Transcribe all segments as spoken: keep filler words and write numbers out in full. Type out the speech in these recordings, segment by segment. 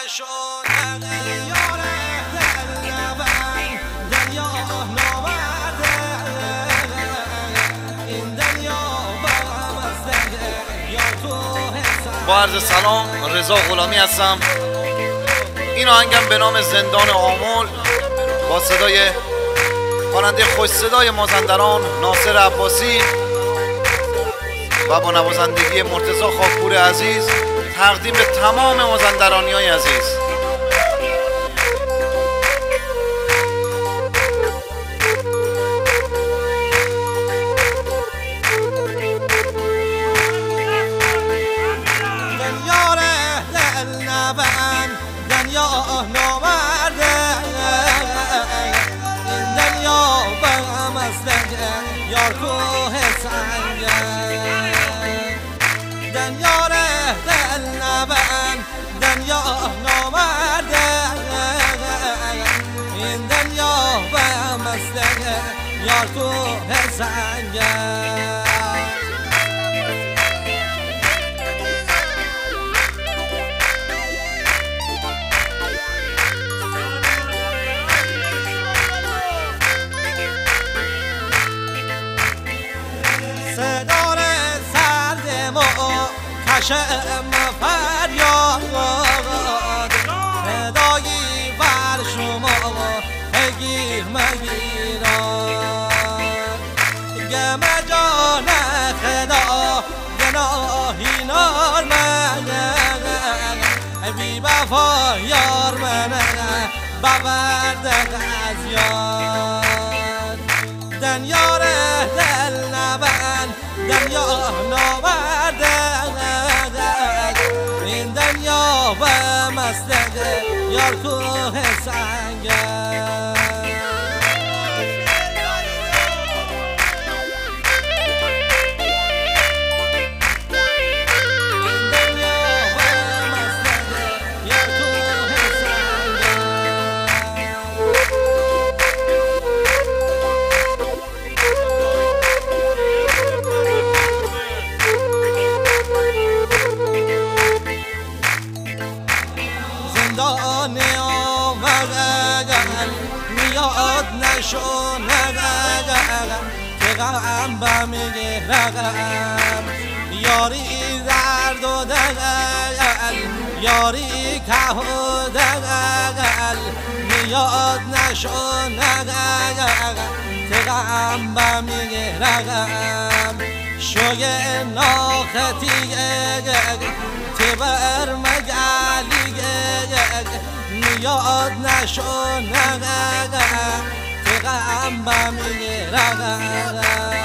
نشد یار دل نبند دنیا ناورده این دنیا برم از دل یا تو حسن. با عرض سلام، رضا غلامی هستم. این آهنگم به نام زندان آمل با صدای خواننده خوش صدای مازندران ناصر عباسی و با نوازندگی مرتضی خاکپور عزیز تقدیم به تمام مازندرانی‌های عزیز. یار دل نبند دنیا ناورده این دنیا برم از دل یار کوه سنگه دنیا دل نبند دنیا ناورده این دنیا برم از دل یار کوه سنگه. صدار سرد ما کشم فریاد صدایی بر شما بگیر مگیران گم جان خدا گناهی نار من بی وفا یار من ببرد از یار دنیا دل نبند دنیا ناورده این دنیا و مسلک یار کوه سنگه زندان آمدن میاد نشونن که غم بم گرم یاری درد و دل یاری که و دل میاد نشونن که غم بم گرم شوی ناختیه تبر مجالیه نیاد نشونه که غم بمیرم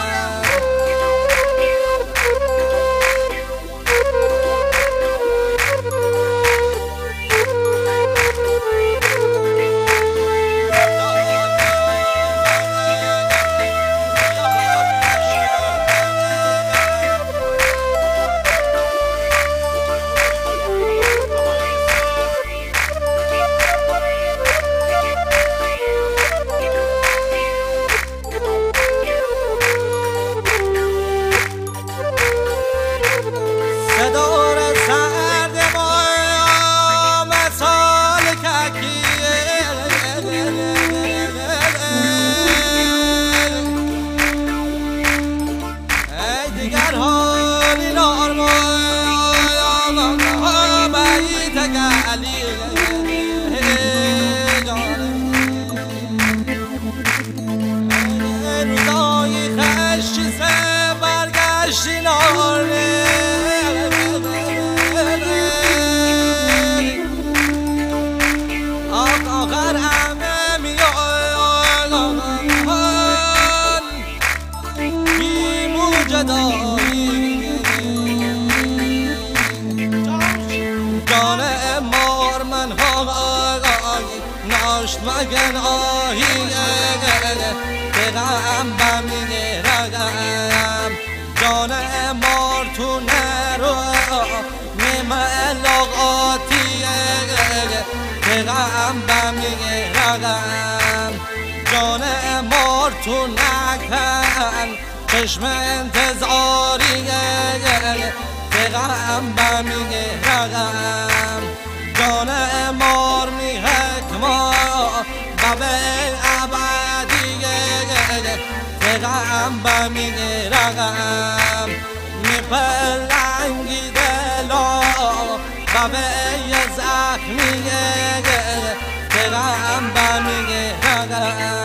جان مار من ناشت مگن آهی که غم بمیرم جان مار تو نرو نملاقاتی که غم بمیرم جان مار تو نکن چشم انتظاری که غم بمیرم جان دلم بمیرم میپلنگی دلا و به زخمیه دلم بمیرم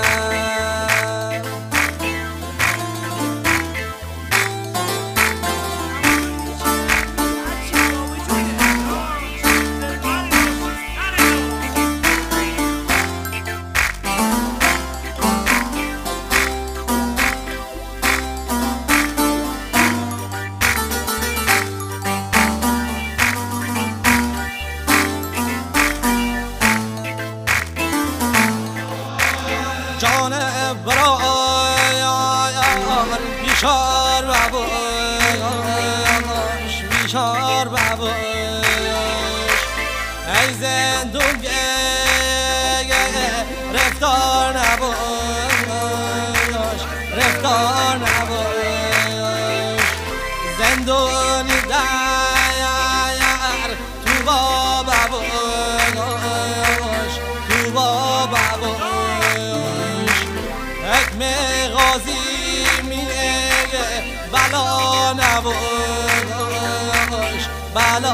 جان برایان بیشار بباش بیشار بباش ای زندون رفتار نباش رفتار نباش زندونی در تو با بباش تو با بباش حکم غازی میگه بلا نباش بلا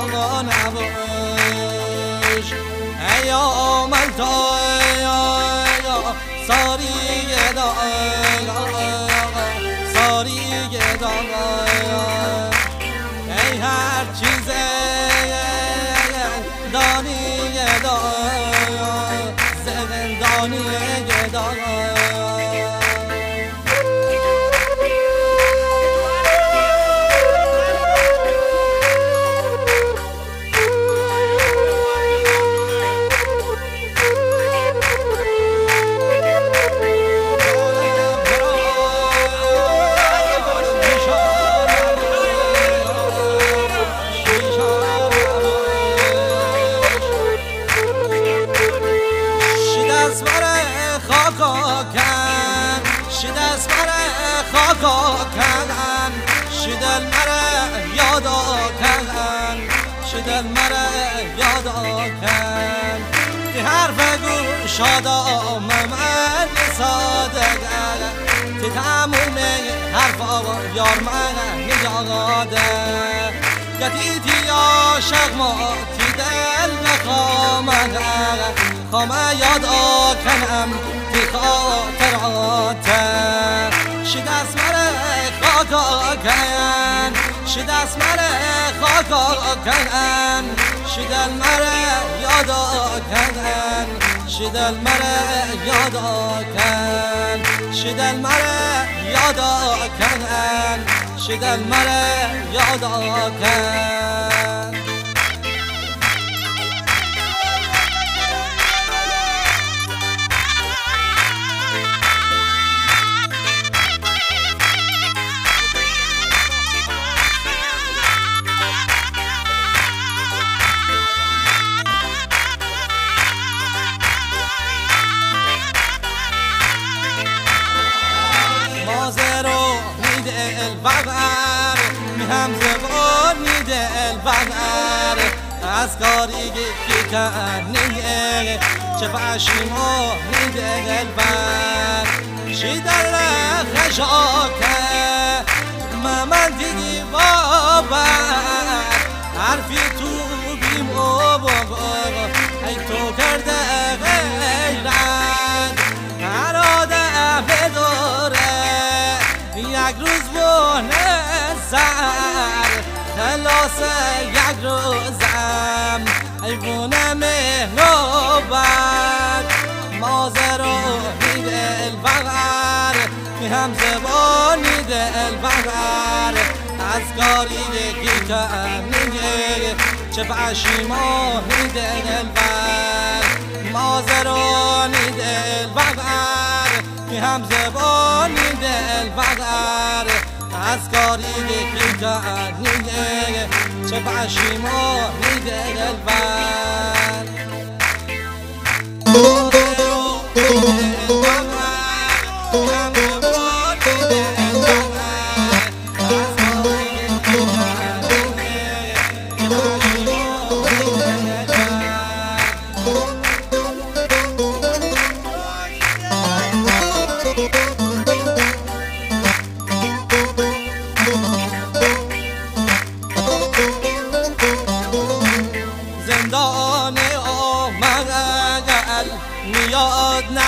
نباش ای آمل تا ساری دا ساری دا ای هر چیز دانی دا زندانی دا شدست مرا خاکا کردن شدل مرا یادا کردن شدل مرا یادا کردن که حرف گو شادا من ساده کردن که تموم حرفا یار من نجاده گتیتی عاشق ما تی دل نخوامه خوامه یادا کنم تی خاطرات شدست مرا خاکا کن شدست مرا خاکا کن شدل مرا یادا کن شدل مرا یادا کن شدل مرا یادا کن شدل مرا یادا کن البغر میهم زبانی دل بغر از کاری که کنیه چه پشیمانی دل بر شیدل خشاکه من دیگی بابر حرفی تو بیم و بابا ای تو کرده غیرت اراده بداره یک روز بونه سر خلاص یک روزم ایوونه مهنوبت مازرانی دل بغر میهم زبانی دل بغر از کاری یکی کنیه چه پشیمانی دل بر مازرانی دل بغر میهم زبانی دل بغر از کاری یکی کنیه چه پشیمانی دل بر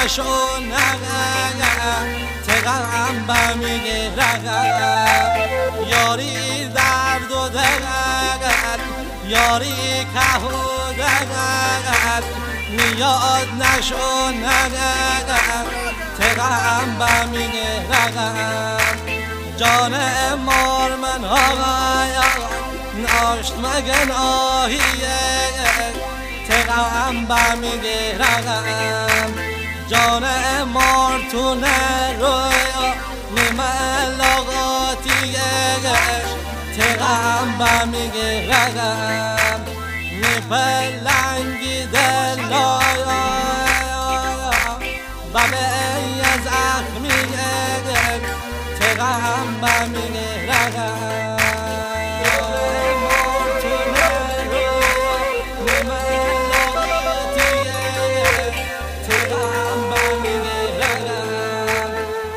نشو نگه تقم بمیگه رگه یاری درد و دگه یاری که و دگه نیاد نشو نگه تقم بمیگه رگه جان مار من آقایا ناشت مگن آهیه تقم بمیگه رگم جان مار تو نرویا نیمه لاغاتیه تقم بمیگه رگم نیپلنگی دلایا بمه از اخمیه تقم بمیگه رگم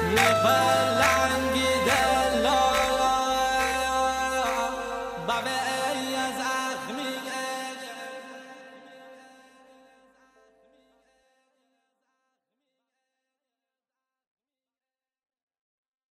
Bye.